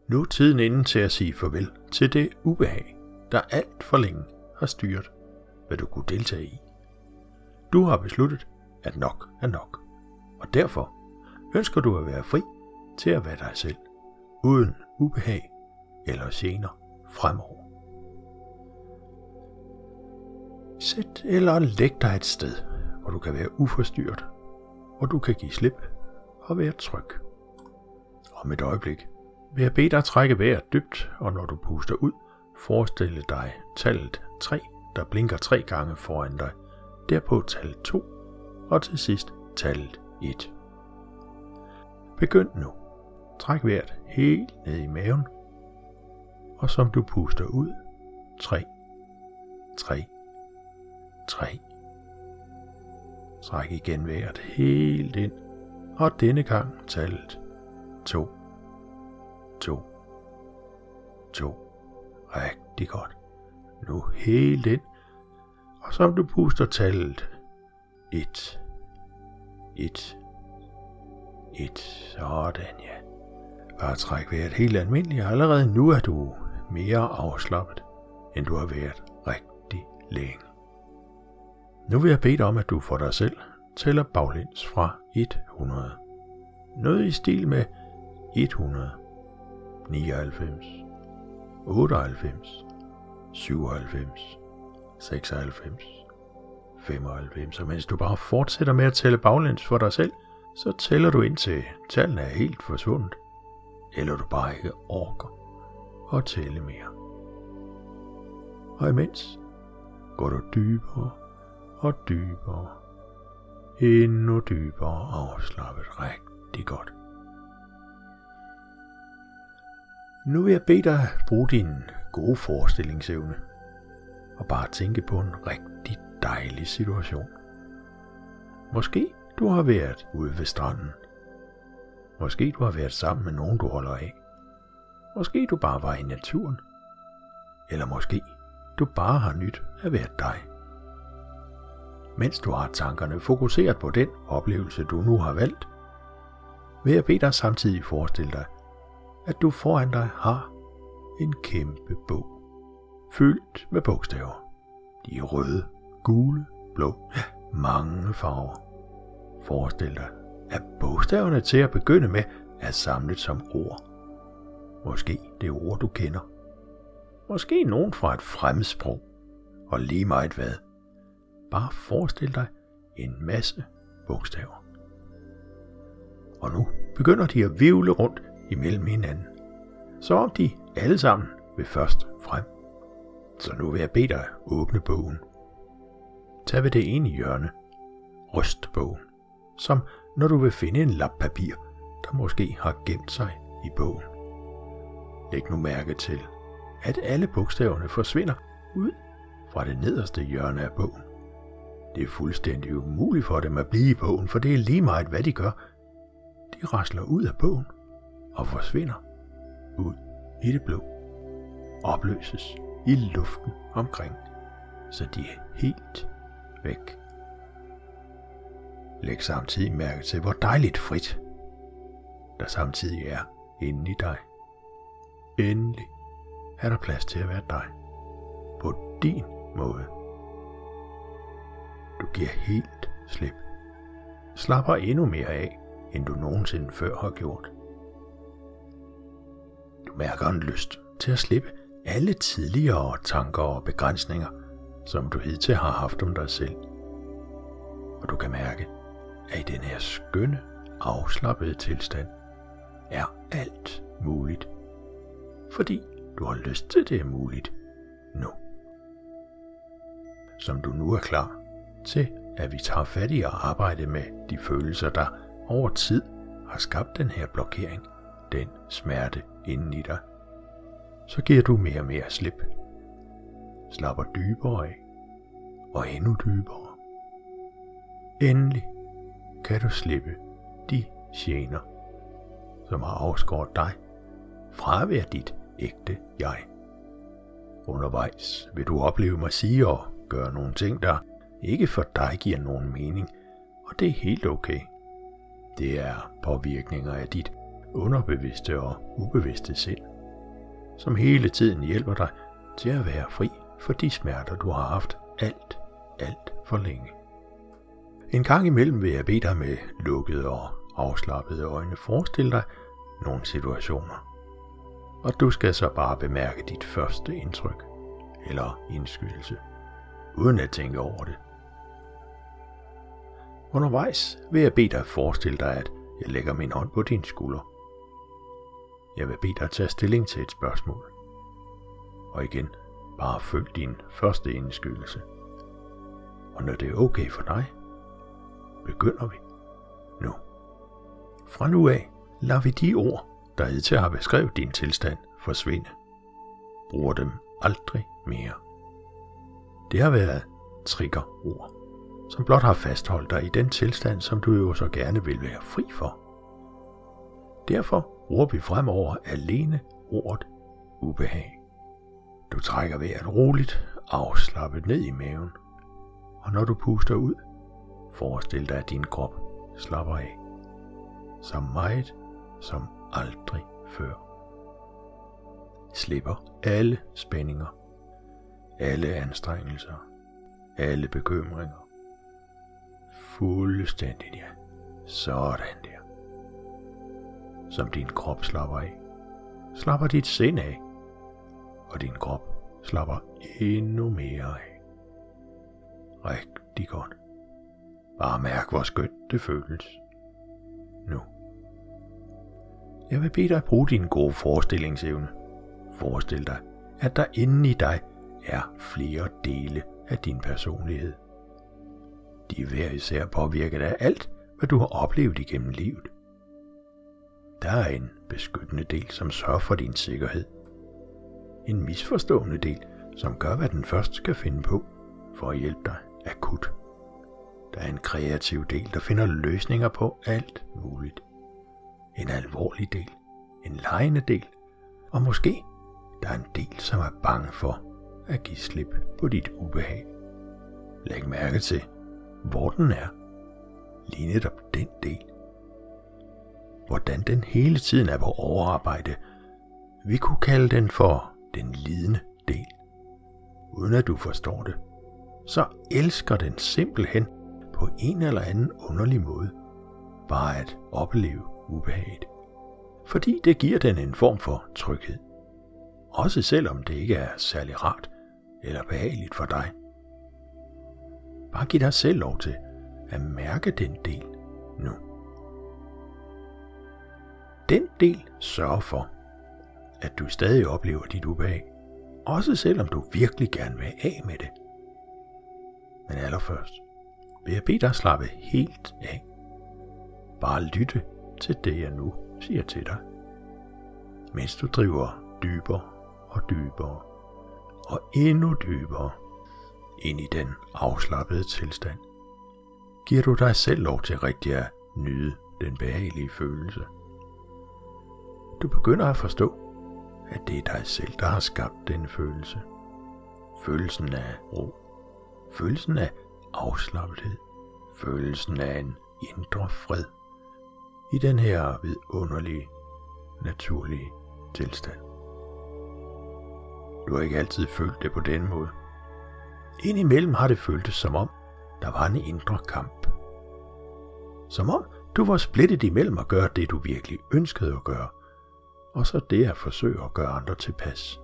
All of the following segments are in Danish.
Nu er tiden inde til at sige farvel til det ubehag, der alt for længe har styret, hvad du kunne deltage i. Du har besluttet, at nok er nok, og derfor ønsker du at være fri til at være dig selv, uden ubehag eller gener fremover. Sæt eller læg dig et sted, hvor du kan være uforstyrret, hvor du kan give slip og være tryg. Om et øjeblik vil jeg bede dig trække vejret dybt, og når du puster ud, forestille dig tallet 3, der blinker 3 gange foran dig, derpå tallet 2, og til sidst tallet 1. Begynd nu. Træk vejret helt ned i maven, og som du puster ud, 3, 3, 3. Træk igen vejret helt ind, og denne gang tallet 2, 2, 2. Rigtig godt. Nu helt ind, og som du puster tallet 1, 1, 1. Sådan, ja. Bare træk vejret helt almindeligt, og allerede nu er du mere afslappet, end du har været rigtig længe. Nu vil jeg bede dig om, at du for dig selv tæller baglæns fra 100. Noget i stil med 100, 99, 98, 97, 96, 95. Og mens du bare fortsætter med at tælle baglæns for dig selv, så tæller du indtil tallene er helt forsvundet, eller du bare ikke orker at tælle mere. Og imens går du dybere og dybere, endnu dybere afslappet. Rigtig godt. Nu vil jeg bede dig bruge din gode forestillingsevne og bare tænke på en rigtig dejlig situation. Måske du har været ude ved stranden. Måske du har været sammen med nogen, du holder af. Måske du bare var i naturen. Eller måske du bare har nyt at være dig. Mens du har tankerne fokuseret på den oplevelse, du nu har valgt, vil jeg bede dig samtidig forestille dig, at du foran dig har en kæmpe bog, fyldt med bogstaver. De er røde, gule, blå, mange farver. Forestil dig, at bogstaverne til at begynde med er samlet som ord. Måske det ord, du kender. Måske nogen fra et fremmedsprog. Og lige meget hvad. Bare forestil dig en masse bogstaver. Og nu begynder de at hvirvle rundt imellem hinanden, så om de alle sammen vil først frem. Så nu vil jeg bede dig åbne bogen. Tag ved det ene hjørne. Ryst bogen, som når du vil finde en lap papir, der måske har gemt sig i bogen. Læg nu mærke til, at alle bogstaverne forsvinder ud fra det nederste hjørne af bogen. Det er fuldstændig umuligt for dem at blive i bogen, for det er lige meget hvad de gør. De rasler ud af bogen og forsvinder ud i det blå. Opløses i luften omkring, så de er helt væk. Læg samtidig mærke til, hvor dejligt frit der samtidig er inde i dig. Endelig er der plads til at være dig på din måde. Du giver helt slip. Slapper endnu mere af, end du nogensinde før har gjort. Du mærker en lyst til at slippe alle tidligere tanker og begrænsninger, som du hidtil har haft om dig selv. Og du kan mærke, at i den her skønne, afslappede tilstand er alt muligt. Fordi du har lyst til, det er muligt nu. Som du nu er klar til, at vi tager fat i at arbejde med de følelser, der over tid har skabt den her blokering, den smerte inden i dig, så giver du mere og mere slip. Slapper dybere af, og endnu dybere. Endelig kan du slippe de gener, som har afskåret dig fra at være dit ægte jeg. Undervejs vil du opleve mig sige og gøre nogle ting, der ikke for dig giver nogen mening, og det er helt okay. Det er påvirkninger af dit underbevidste og ubevidste sind, som hele tiden hjælper dig til at være fri for de smerter, du har haft alt for længe. En gang imellem vil jeg bede dig med lukkede og afslappede øjne forestille dig nogle situationer, og du skal så bare bemærke dit første indtryk eller indskydelse, uden at tænke over det. Undervejs vil jeg bede dig forestille dig, at jeg lægger min hånd på din skulder. Jeg vil bede dig tage stilling til et spørgsmål. Og igen, bare følg din første indskydelse. Og når det er okay for dig, begynder vi nu. Fra nu af lader vi de ord, der hidtil har beskrevet din tilstand, forsvinde. Bruger dem aldrig mere. Det har været triggerord, som blot har fastholdt dig i den tilstand, som du jo så gerne vil være fri for. Derfor bruger vi fremover alene ordet ubehag. Du trækker vejret roligt, afslappet ned i maven, og når du puster ud, forestil dig, at din krop slapper af. Så meget som aldrig før. Slipper alle spændinger, alle anstrengelser, alle bekymringer. Fuldstændigt, ja. Sådan der. Som din krop slapper af, slapper dit sind af, og din krop slapper endnu mere af. Rigtig godt. Bare mærk, hvor skønt det føles. Nu. Jeg vil bede dig bruge din gode forestillingsevne. Forestil dig, at der inde i dig er flere dele af din personlighed. De er hver især påvirket af alt, hvad du har oplevet igennem livet. Der er en beskyttende del, som sørger for din sikkerhed. En misforstående del, som gør, hvad den først skal finde på for at hjælpe dig akut. Der er en kreativ del, der finder løsninger på alt muligt. En alvorlig del, en legende del, og måske der er en del, som er bange for at give slip på dit ubehag. Læg mærke til, hvor den er. Lige netop den del. Hvordan den hele tiden er på overarbejde. Vi kunne kalde den for den lidende del. Uden at du forstår det, så elsker den simpelthen på en eller anden underlig måde bare at opleve ubehaget. Fordi det giver den en form for tryghed. Også selvom det ikke er særlig rart eller behageligt for dig. Bare giv dig selv lov til at mærke den del nu. Den del sørger for, at du stadig oplever dit ubehag, også selvom du virkelig gerne vil af med det. Men allerførst vil jeg bede dig slappe helt af. Bare lytte til det, jeg nu siger til dig, mens du driver dybere og dybere og endnu dybere ind i den afslappede tilstand. Giver du dig selv lov til rigtig at nyde den behagelige følelse. Du begynder at forstå, at det er dig selv, der har skabt denne følelse. Følelsen af ro. Følelsen af afslappethed. Følelsen af en indre fred. I den her vidunderlige, naturlige tilstand. Du har ikke altid følt det på den måde. Indimellem har det føltes som om, der var en indre kamp. Som om du var splittet imellem at gøre det, du virkelig ønskede at gøre, og så det at forsøge at gøre andre tilpas.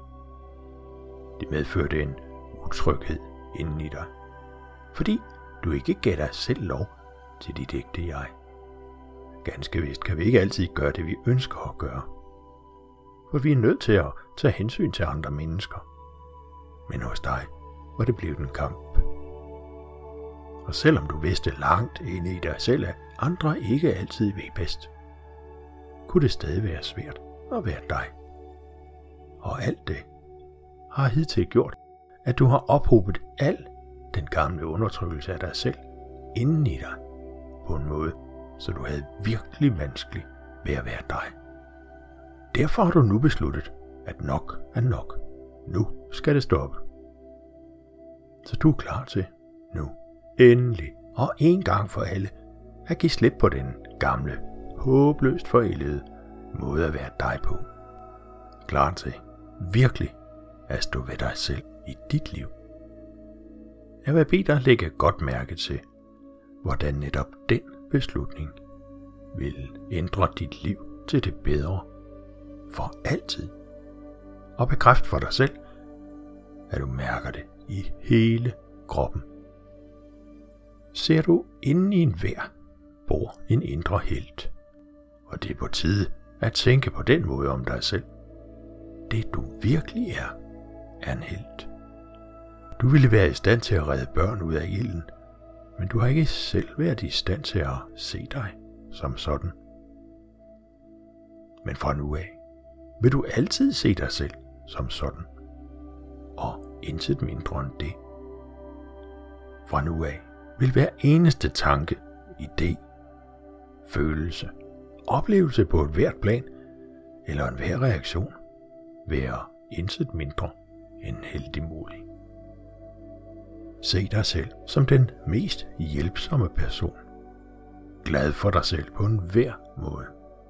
Det medførte en utryghed inden i dig, fordi du ikke gav dig selv lov til dit ægte jeg. Ganske vist kan vi ikke altid gøre det, vi ønsker at gøre, for vi er nødt til at tage hensyn til andre mennesker. Men hos dig var det blevet en kamp. Og selvom du vidste langt inde i dig selv, at andre ikke altid ved bedst, kunne det stadig være svært at være dig. Og alt det har hidtil gjort, at du har ophobet al den gamle undertrykkelse af dig selv inden i dig på en måde, så du havde virkelig vanskeligt ved at være dig. Derfor har du nu besluttet, at nok er nok. Nu skal det stoppe. Så du er klar til nu, endelig og en gang for alle, at give slip på den gamle, håbløst forældede måde at være dig på. Klar til virkelig at stå ved dig selv i dit liv. Jeg vil bede dig lægge godt mærke til, hvordan netop den beslutning vil ændre dit liv til det bedre for altid. Og bekræft for dig selv, at du mærker det i hele kroppen. Ser du inden i enhver bor en indre helt, og det er på tide at tænke på den måde om dig selv. Det du virkelig er en helt. Du ville være i stand til at redde børn ud af ilden, men du har ikke selv været i stand til at se dig som sådan. Men fra nu af vil du altid se dig selv som sådan, og intet mindre end det. Fra nu af vil hver eneste tanke, idé, følelse, oplevelse på et hvert plan eller en hver reaktion være intet mindre end heldigmodig. Se dig selv som den mest hjælpsomme person. Glad for dig selv på enhver måde.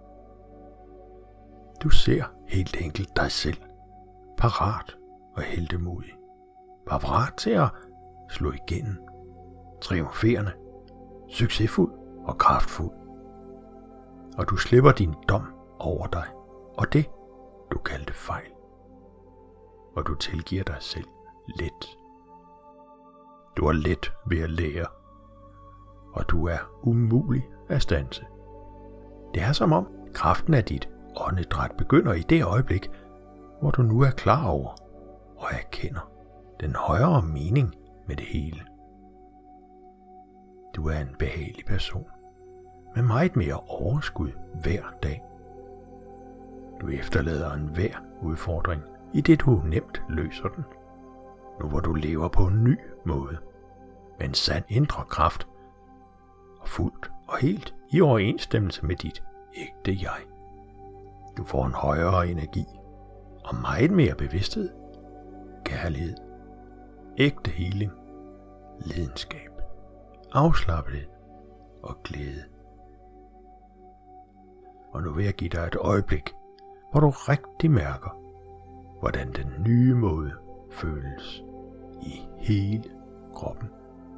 Du ser helt enkelt dig selv parat og heltemodig. Parat til at slå igennem. Triumferende, succesfuld og kraftfuld. Og du slipper din dom over dig og det, du kaldte fejl. Og du tilgiver dig selv let. Du er let ved at lære, og du er umulig at standse. Det er som om kraften af dit åndedræt begynder i det øjeblik, hvor du nu er klar over og erkender den højere mening med det hele. Du er en behagelig person med meget mere overskud hver dag. Du efterlader enhver udfordring, i det du nemt løser den. Nu hvor du lever på en ny måde, med en sand indre kraft, og fuldt og helt i overensstemmelse med dit ægte jeg. Du får en højere energi, og meget mere bevidsthed, kærlighed, ægte healing, lidenskab, afslappethed og glæde. Og nu vil jeg give dig et øjeblik, hvor du rigtig mærker, hvordan den nye måde føles i hele kroppen.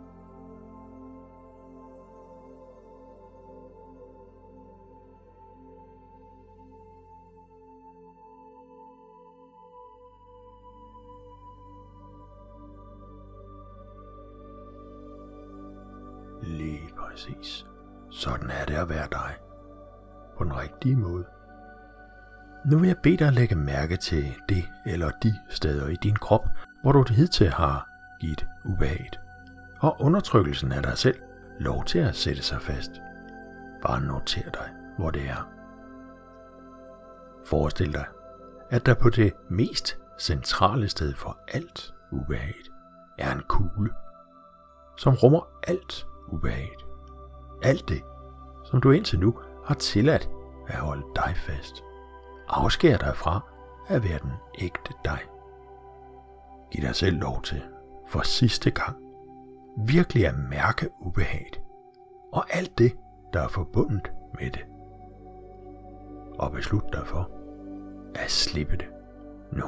Lige præcis. Sådan er det at være dig. På den rigtige måde. Nu vil jeg bede dig at lægge mærke til det eller de steder i din krop, hvor du hidtil har givet ubehaget. Og undertrykkelsen af dig selv lov til at sætte sig fast. Bare noter dig, hvor det er. Forestil dig, at der på det mest centrale sted for alt ubehaget er en kugle, som rummer alt ubehaget. Alt det, som du indtil nu har tilladt at holde dig fast. Afskær dig fra at være den ægte dig. Giv dig selv lov til, for sidste gang, virkelig at mærke ubehaget og alt det, der er forbundet med det. Og beslut dig for at slippe det nu.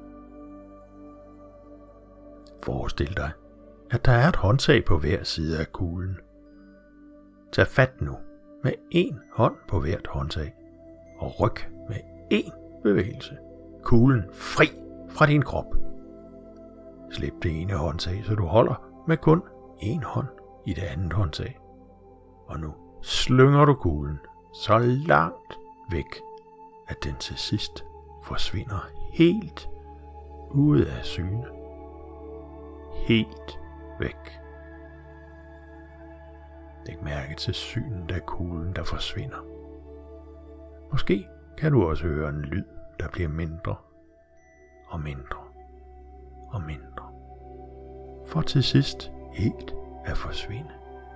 Forestil dig, at der er et håndtag på hver side af kuglen. Tag fat nu med en hånd på hvert håndtag og ryk med en bevægelse kuglen fri fra din krop. Slip det ene håndtag, så du holder med kun en hånd i det andet håndtag. Og nu slynger du kuglen så langt væk, at den til sidst forsvinder helt ude af syne. Helt væk. Læg mærke til synet af kuglen, der forsvinder. Måske kan du også høre en lyd, der bliver mindre og mindre og mindre, for til sidst helt at forsvinde.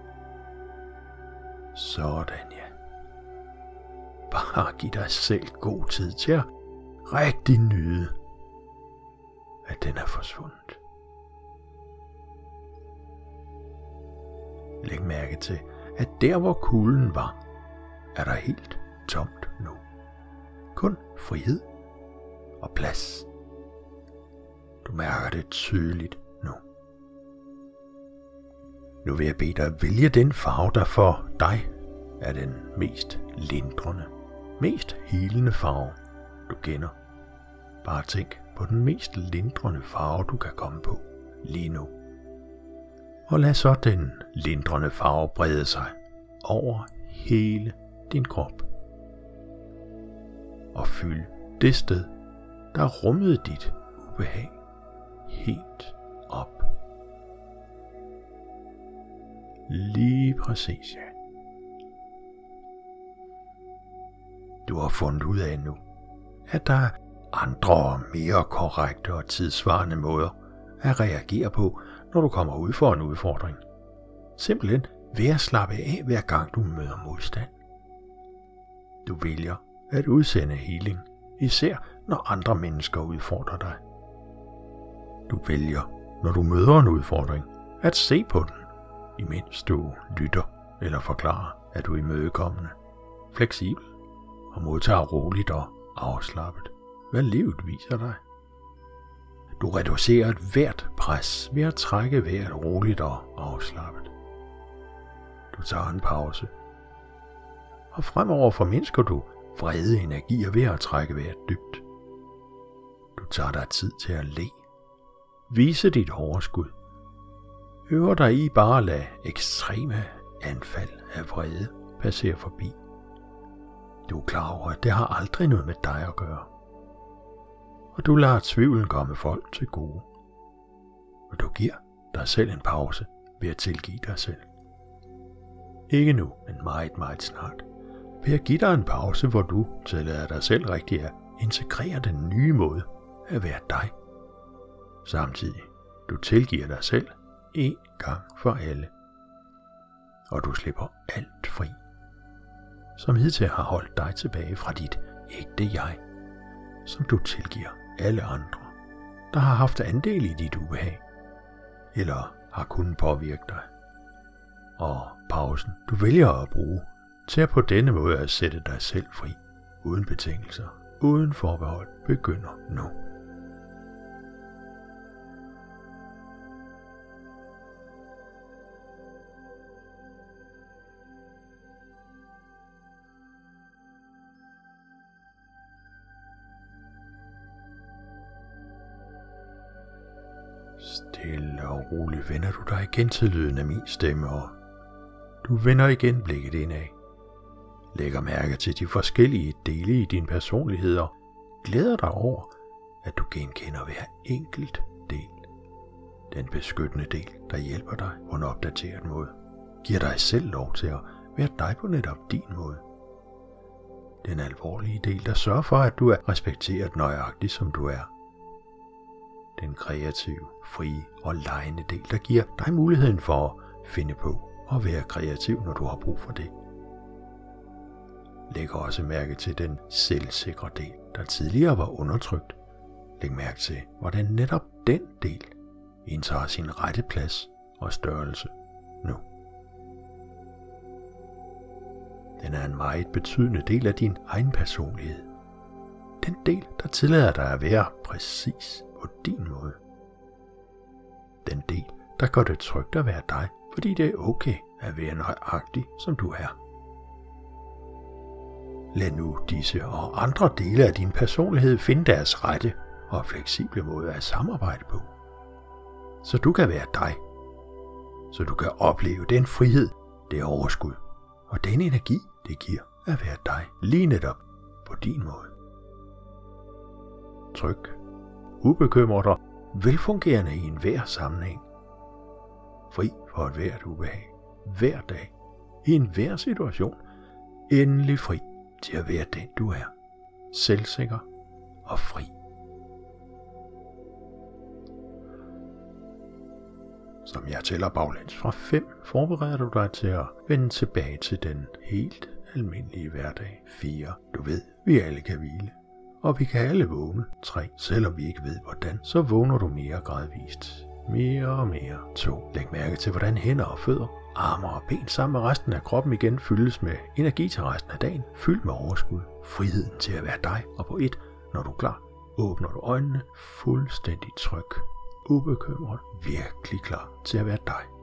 Sådan ja. Bare giv dig selv god tid til at rigtig nyde, at den er forsvundet. Læg mærke til, at der hvor kuglen var, er der helt tomt nu. kun frihed og plads. Du mærker det tydeligt nu. Nu vil jeg bede dig at vælge den farve, der for dig er den mest lindrende, mest helende farve, du kender. Bare tænk på den mest lindrende farve, du kan komme på lige nu. Og lad så den lindrende farve brede sig over hele din krop. Og fylde det sted, der rummede dit ubehag, helt op. Lige præcis, ja. Du har fundet ud af nu, at der er andre og mere korrekte og tidsvarende måder at reagere på, når du kommer ud for en udfordring. Simpelthen ved at slappe af hver gang du møder modstand. Du vælger at udsende healing, især når andre mennesker udfordrer dig. Du vælger, når du møder en udfordring, at se på den, imens du lytter eller forklarer, at du er imødekommende, fleksibel og modtager roligt og afslappet, hvad livet viser dig. Du reducerer et hvert pres ved at trække vejret roligt og afslappet. Du tager en pause, og fremover formindsker du vrede energier ved at trække vejret dybt. Du tager dig tid til at le, vise dit overskud, øver dig i bare at lade ekstreme anfald af vrede passere forbi. Du er klar over, at det har aldrig noget med dig at gøre. Og du lader tvivlen komme folk til gode. Og du giver dig selv en pause ved at tilgive dig selv. Ikke nu, men meget, meget snart. Ved at give dig en pause, hvor du tillader dig selv rigtig at integrere den nye måde at være dig. Samtidig, du tilgiver dig selv en gang for alle. Og du slipper alt fri, som hidtil har holdt dig tilbage fra dit ægte jeg, som du tilgiver alle andre, der har haft andel i dit ubehag, eller har kunnet påvirke dig. Og pausen, du vælger at bruge til at på denne måde at sætte dig selv fri, uden betingelser, uden forbehold, begynder nu. Stille og roligt vender du dig igen til lyden af min stemme, og du vender igen blikket indad. Lægger mærke til de forskellige dele i din personlighed og glæder dig over, at du genkender hver enkelt del. Den beskyttende del, der hjælper dig på en opdateret måde, giver dig selv lov til at være dig på netop din måde. Den alvorlige del, der sørger for, at du er respekteret nøjagtigt som du er. Den kreative, frie og legende del, der giver dig muligheden for at finde på og være kreativ, når du har brug for det. Læg også mærke til den selvsikre del, der tidligere var undertrykt. Læg mærke til, hvordan netop den del indtager sin rette plads og størrelse nu. Den er en meget betydende del af din egen personlighed. Den del, der tillader dig at være præcis på din måde. Den del, der gør det trygt at være dig, fordi det er okay at være nøjagtig, som du er. Lad nu disse og andre dele af din personlighed finde deres rette og fleksible måde at samarbejde på. Så du kan være dig. Så du kan opleve den frihed, det overskud og den energi, det giver at være dig lige netop på din måde. Tryg, ubekymret og velfungerende i enhver sammenhæng. Fri for et hvert ubehag, hver dag, i enhver situation. Endelig fri til at være den du er. Selvsikker og fri. Som jeg tæller baglæns fra 5, forbereder du dig til at vende tilbage til den helt almindelige hverdag. 4. Du ved, vi alle kan hvile. Og vi kan alle vågne. 3. Selvom vi ikke ved hvordan, så vågner du mere gradvist. Mere og mere. 2. Læg mærke til, hvordan hænder og fødder, arme og ben sammen med resten af kroppen igen fyldes med energi til resten af dagen, fyldt med overskud, friheden til at være dig, og på et, når du er klar, åbner du øjnene, fuldstændig tryg, ubekymret, virkelig klar til at være dig.